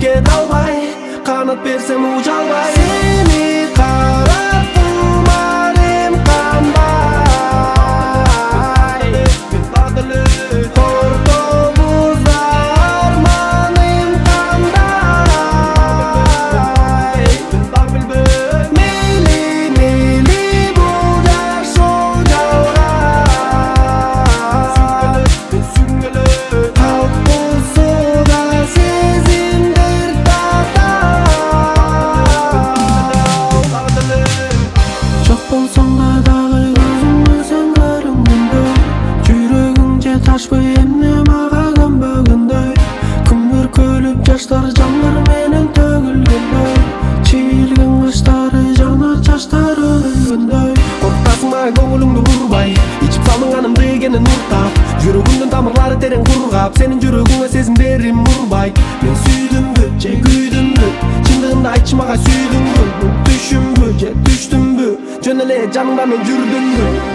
kete alбай, kanat bersem uça alбай. Seni karap tumarim kanbay, ortamızda armanim kanday. Meyli meyli bu ders o cavra, kalkısı da sezimdir çok bolsang da dagы gözüңө sen көрүнгөндөй, жүрөгүңче ташпай эмне мага көнбөгөндөй, күмбөр көлүп жаштар жандар менен төгүлгөндөй, чийилген кыштары жана чачтар өрүлгөндөй. Корктасың да көңүлүңдү бурбай, ичип салдың канымды экенин уктап, жүрөгүмдүн тамырлары терең кургап, сенин жүрөгүңө сезимдерим урбай. Мен сүйдүмбү же күйдүмбү, чындыгында айтчы мага сүйдүңбү, түшүмбү же түштүмбү, жөн эле жаныңда мен жүрдүмбү.